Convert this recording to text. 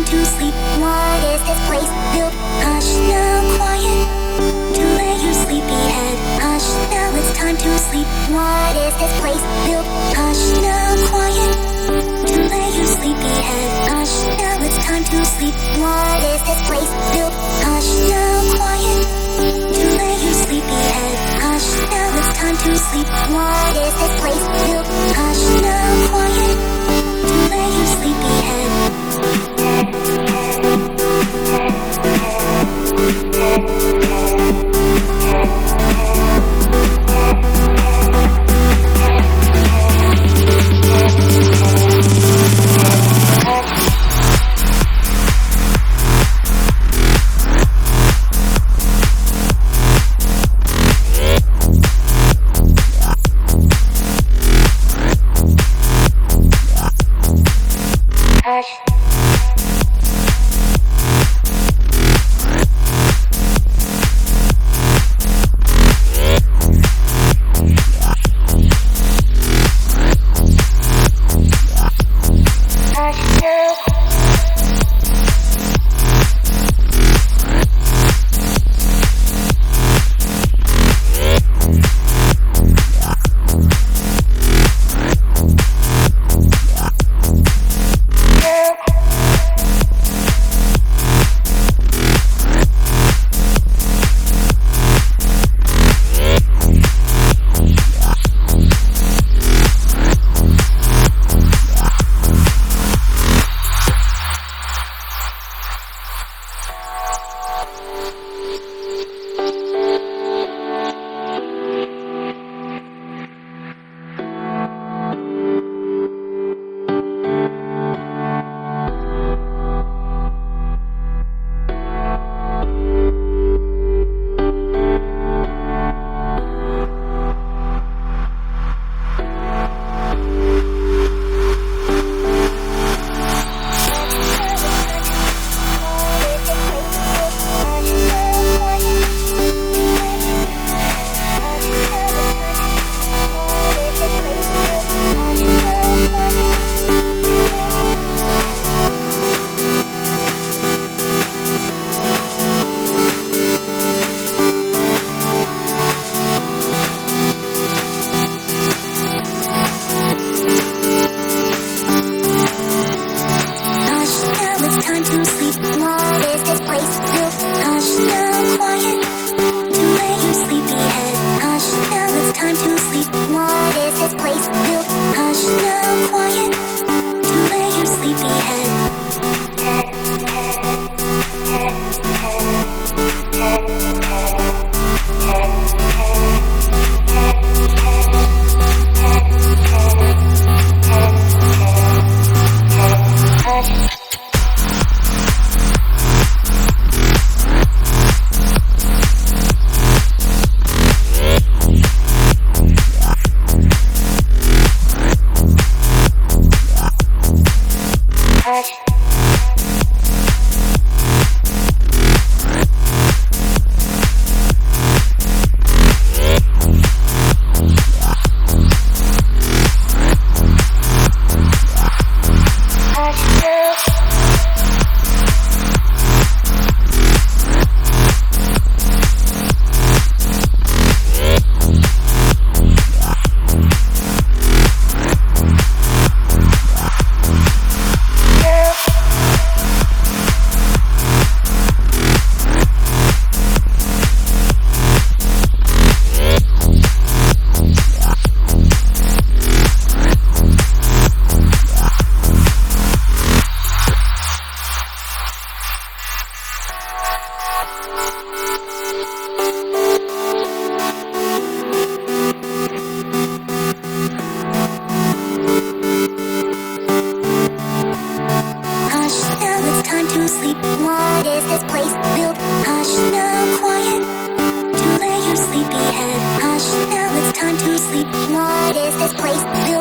to sleep. What is this place built? Hush now, quiet. To lay your sleepy head. Hush now, it's time to sleep. What is this place built? Hush now, quiet. To lay your sleepy head. Hush now, it's time to sleep. What is this place built? Hush now, quiet. To lay your sleepy head. Hush now, it's time to sleep. What is this place built? Hush now, quiet. To lay your sleepy head. What is this place?